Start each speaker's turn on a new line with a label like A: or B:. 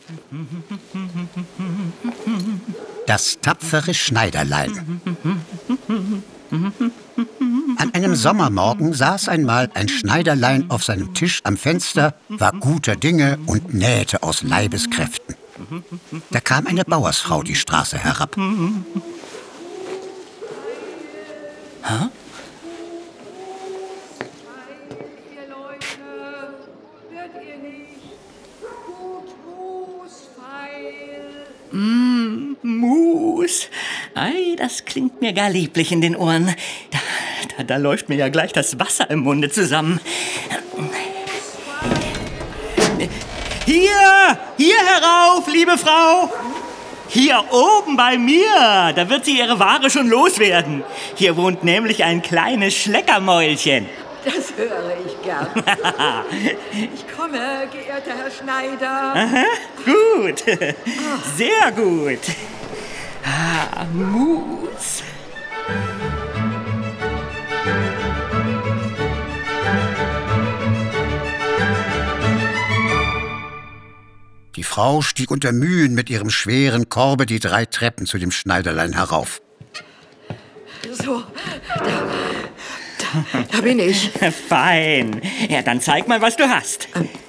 A: Das tapfere Schneiderlein. An einem Sommermorgen saß einmal ein Schneiderlein auf seinem Tisch am Fenster, war guter Dinge und nähte aus Leibeskräften. Da kam eine Bauersfrau die Straße herab. Hä?
B: Mus. Ei, das klingt mir gar lieblich in den Ohren. Da läuft mir ja gleich das Wasser im Munde zusammen. Hier herauf, liebe Frau. Hier oben bei mir, da wird sie ihre Ware schon loswerden. Hier wohnt nämlich ein kleines Schleckermäulchen.
C: Das höre ich gern. Ich komme, geehrter Herr Schneider.
B: Aha, gut. Sehr gut. Mus.
A: Die Frau stieg unter Mühen mit ihrem schweren Korbe die 3 Treppen zu dem Schneiderlein herauf.
C: So, da bin ich.
B: Fein. Ja, dann zeig mal, was du hast.